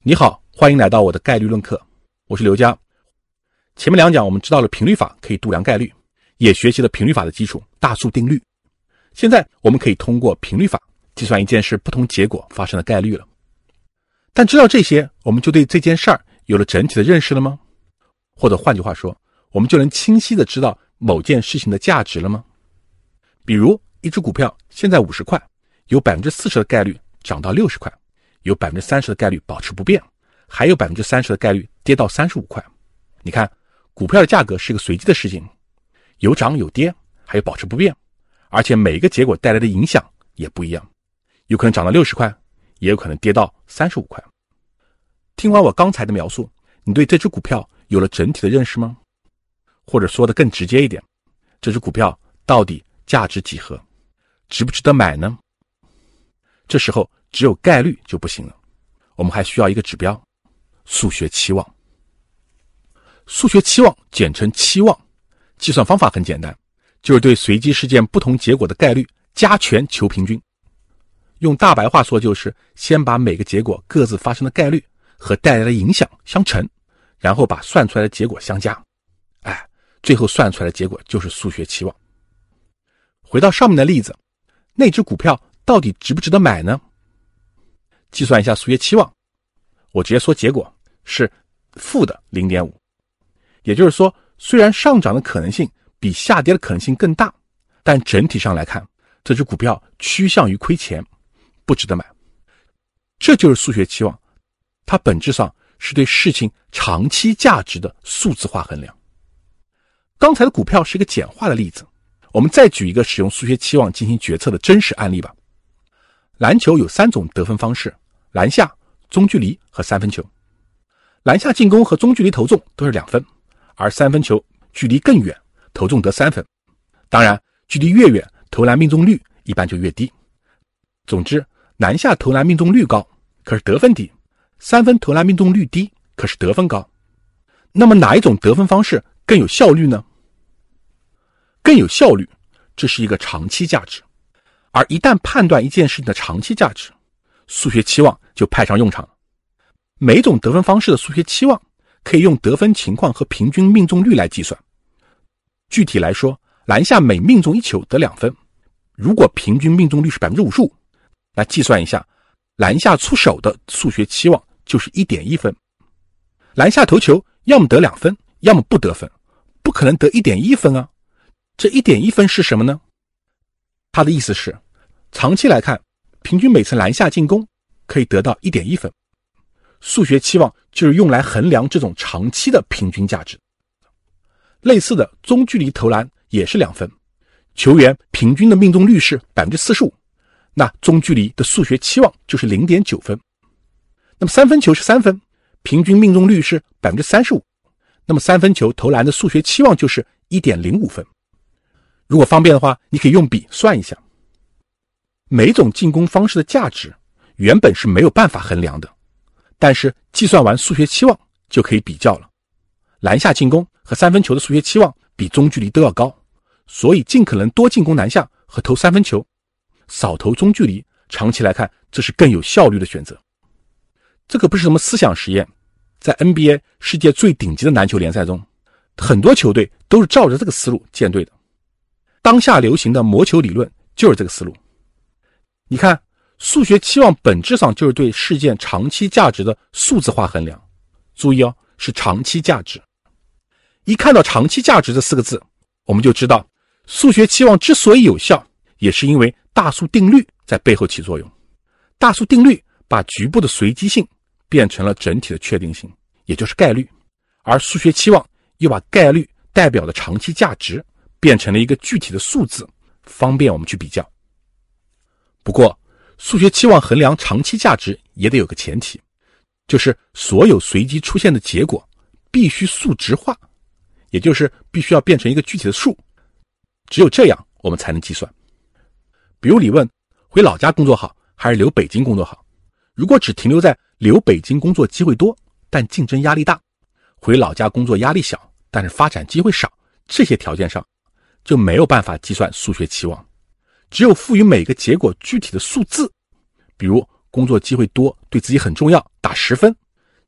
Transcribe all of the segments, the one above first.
你好，欢迎来到我的概率论课，我是刘佳。前面两讲我们知道了频率法可以度量概率，也学习了频率法的基础大数定律。现在我们可以通过频率法计算一件事不同结果发生的概率了。但知道这些，我们就对这件事儿有了整体的认识了吗？或者换句话说，我们就能清晰地知道某件事情的价值了吗？比如一只股票现在50块，有 40% 的概率涨到60块，有 30% 的概率保持不变，还有 30% 的概率跌到35块。你看，股票的价格是个随机的事情，有涨有跌，还有保持不变，而且每一个结果带来的影响也不一样，有可能涨到60块，也有可能跌到35块。听完我刚才的描述，你对这只股票有了整体的认识吗？或者说的更直接一点，这只股票到底价值几何，值不值得买呢？这时候只有概率就不行了，我们还需要一个指标，数学期望。数学期望简称期望，计算方法很简单，就是对随机事件不同结果的概率加权求平均。用大白话说，就是先把每个结果各自发生的概率和带来的影响相乘，然后把算出来的结果相加，最后算出来的结果就是数学期望。回到上面的例子，那只股票到底值不值得买呢？计算一下数学期望，我直接说结果是负的 0.5， 也就是说，虽然上涨的可能性比下跌的可能性更大，但整体上来看，这只股票趋向于亏钱，不值得买。这就是数学期望，它本质上是对事情长期价值的数字化衡量。刚才的股票是一个简化的例子，我们再举一个使用数学期望进行决策的真实案例吧。篮球有3种得分方式，篮下、中距离和三分球。篮下进攻和中距离投中都是2分，而三分球距离更远，投中得3分。当然，距离越远，投篮命中率一般就越低。总之，篮下投篮命中率高，可是得分低；三分投篮命中率低，可是得分高。那么哪一种得分方式更有效率呢？更有效率，这是一个长期价值。而一旦判断一件事情的长期价值，数学期望就派上用场了。每种得分方式的数学期望可以用得分情况和平均命中率来计算。具体来说，篮下每命中1球得2分，如果平均命中率是 55%， 那计算一下，篮下出手的数学期望就是 1.1 分。篮下投球要么得2分，要么不得分，不可能得 1.1 分啊。这 1.1 分是什么呢？他的意思是，长期来看，平均每次篮下进攻可以得到 1.1 分。数学期望就是用来衡量这种长期的平均价值。类似的，中距离投篮也是2分，球员平均的命中率是 45%， 那中距离的数学期望就是 0.9 分。那么三分球是3分，平均命中率是 35%， 那么三分球投篮的数学期望就是 1.05 分。如果方便的话，你可以用笔算一下。每种进攻方式的价值原本是没有办法衡量的，但是计算完数学期望就可以比较了。篮下进攻和三分球的数学期望比中距离都要高，所以尽可能多进攻篮下和投三分球，少投中距离，长期来看这是更有效率的选择。这可不是什么思想实验，在 NBA 世界最顶级的篮球联赛中，很多球队都是照着这个思路建队的。当下流行的魔球理论就是这个思路。你看，数学期望本质上就是对事件长期价值的数字化衡量。注意哦，是长期价值。一看到长期价值这4个字，我们就知道数学期望之所以有效，也是因为大数定律在背后起作用。大数定律把局部的随机性变成了整体的确定性，也就是概率，而数学期望又把概率代表的长期价值变成了一个具体的数字，方便我们去比较。不过，数学期望衡量长期价值也得有个前提，就是所有随机出现的结果必须数值化，也就是必须要变成一个具体的数，只有这样我们才能计算。比如你问，回老家工作好还是留北京工作好？如果只停留在留北京工作机会多，但竞争压力大，回老家工作压力小，但是发展机会少，这些条件上就没有办法计算数学期望。只有赋予每个结果具体的数字，比如工作机会多对自己很重要，打10分，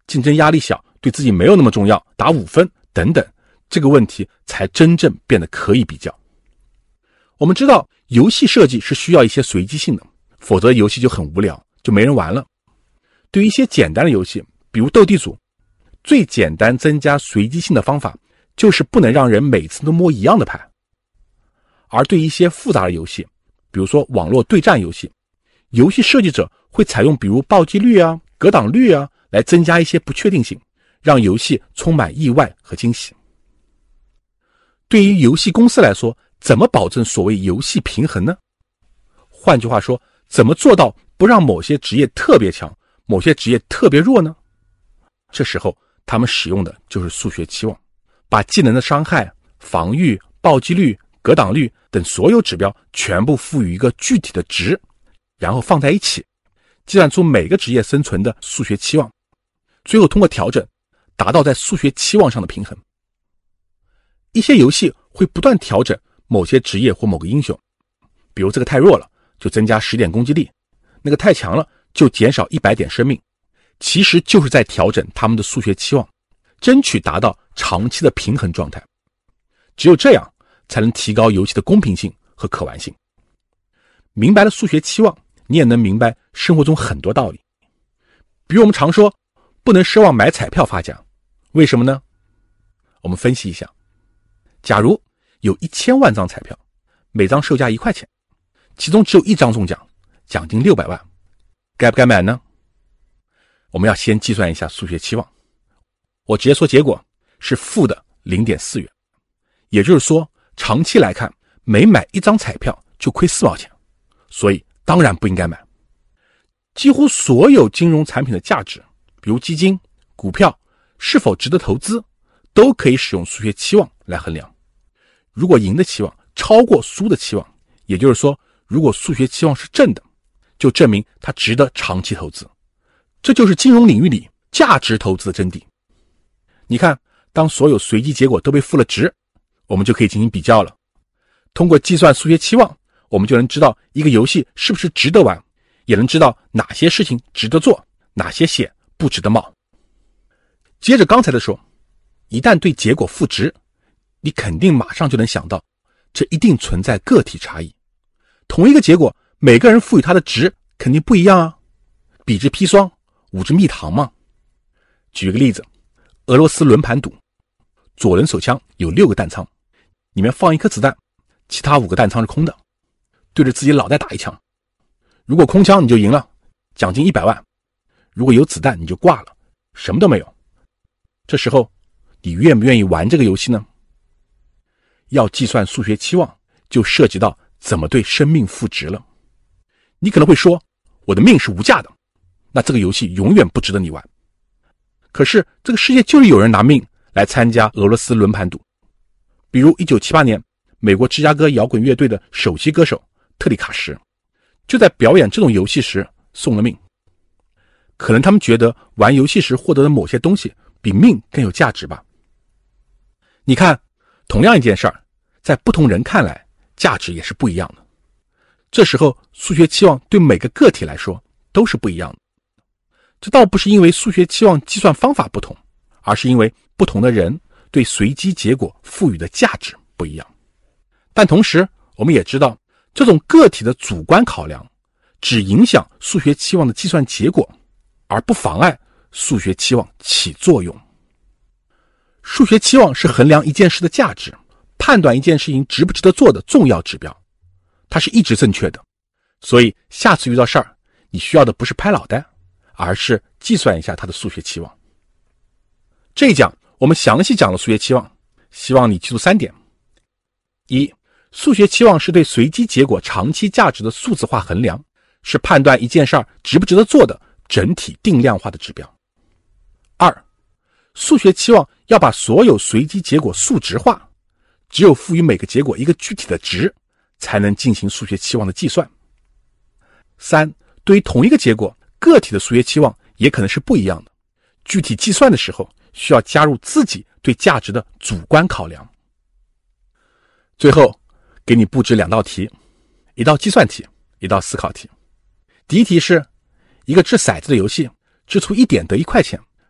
竞争压力小，对自己没有那么重要，打5分等等，这个问题才真正变得可以比较。我们知道游戏设计是需要一些随机性的，否则游戏就很无聊，就没人玩了。对于一些简单的游戏，比如斗地主，最简单增加随机性的方法就是不能让人每次都摸一样的牌。而对于一些复杂的游戏，比如说网络对战游戏，游戏设计者会采用比如暴击率啊、格挡率啊来增加一些不确定性，让游戏充满意外和惊喜。对于游戏公司来说，怎么保证所谓游戏平衡呢？换句话说，怎么做到不让某些职业特别强，某些职业特别弱呢？这时候他们使用的就是数学期望，把技能的伤害、防御、暴击率、格挡率等所有指标全部赋予一个具体的值，然后放在一起，计算出每个职业生存的数学期望，最后通过调整达到在数学期望上的平衡。一些游戏会不断调整某些职业或某个英雄，比如这个太弱了就增加10点攻击力，那个太强了就减少100点生命，其实就是在调整他们的数学期望，争取达到长期的平衡状态。只有这样才能提高游戏的公平性和可玩性。明白了数学期望，你也能明白生活中很多道理。比如我们常说不能奢望买彩票发奖，为什么呢？我们分析一下。假如有1000万张彩票，每张售价1块钱，其中只有1张中奖，奖金600万，该不该买呢？我们要先计算一下数学期望。我直接说结果是负的 0.4 元，也就是说长期来看每买1张彩票就亏4毛钱，所以当然不应该买。几乎所有金融产品的价值，比如基金、股票是否值得投资，都可以使用数学期望来衡量。如果赢的期望超过输的期望，也就是说如果数学期望是正的，就证明它值得长期投资。这就是金融领域里价值投资的真谛。你看，当所有随机结果都被赋了值，我们就可以进行比较了。通过计算数学期望，我们就能知道一个游戏是不是值得玩，也能知道哪些事情值得做，哪些险不值得冒。接着刚才的说，一旦对结果赋值，你肯定马上就能想到，这一定存在个体差异。同一个结果，每个人赋予它的值肯定不一样啊。比之砒霜，吾之蜜糖嘛。举个例子，俄罗斯轮盘赌，左轮手枪有6个弹仓，里面放1颗子弹，其他5个弹仓是空的，对着自己脑袋打一枪。如果空枪你就赢了，奖金100万；如果有子弹你就挂了，什么都没有。这时候你愿不愿意玩这个游戏呢？要计算数学期望，就涉及到怎么对生命赋值了。你可能会说，我的命是无价的，那这个游戏永远不值得你玩。可是这个世界就是有人拿命来参加俄罗斯轮盘赌。比如1978年美国芝加哥摇滚乐队的首席歌手特里卡什，就在表演这种游戏时送了命。可能他们觉得玩游戏时获得的某些东西比命更有价值吧。你看，同样一件事儿，在不同人看来价值也是不一样的。这时候数学期望对每个个体来说都是不一样的。这倒不是因为数学期望计算方法不同，而是因为不同的人对随机结果赋予的价值不一样。但同时我们也知道，这种个体的主观考量只影响数学期望的计算结果，而不妨碍数学期望起作用。数学期望是衡量一件事的价值，判断一件事情值不值得做的重要指标，它是一直正确的。所以下次遇到事儿，你需要的不是拍脑袋，而是计算一下它的数学期望。这一讲我们详细讲了数学期望，希望你记住3点。1. 数学期望是对随机结果长期价值的数字化衡量，是判断一件事儿值不值得做的整体定量化的指标。2. 数学期望要把所有随机结果数值化，只有赋予每个结果一个具体的值，才能进行数学期望的计算。3. 对于同一个结果，个体的数学期望也可能是不一样的，具体计算的时候需要加入自己对价值的主观考量。最后给你布置2道题，一道计算题，一道思考题。第一题是一个掷骰子的游戏，掷出1点得1块钱，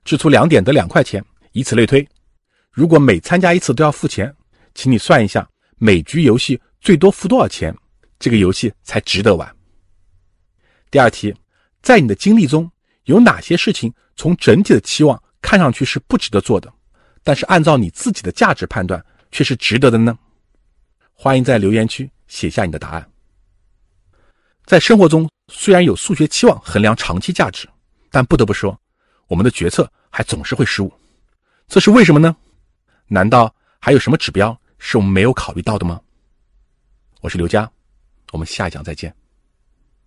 支出2点得2块钱，以此类推。如果每参加一次都要付钱，请你算一下每局游戏最多付多少钱，这个游戏才值得玩。第二题，在你的经历中有哪些事情从整体的期望看上去是不值得做的，但是按照你自己的价值判断却是值得的呢？欢迎在留言区写下你的答案。在生活中，虽然有数学期望衡量长期价值，但不得不说，我们的决策还总是会失误。这是为什么呢？难道还有什么指标是我们没有考虑到的吗？我是刘佳，我们下一讲再见。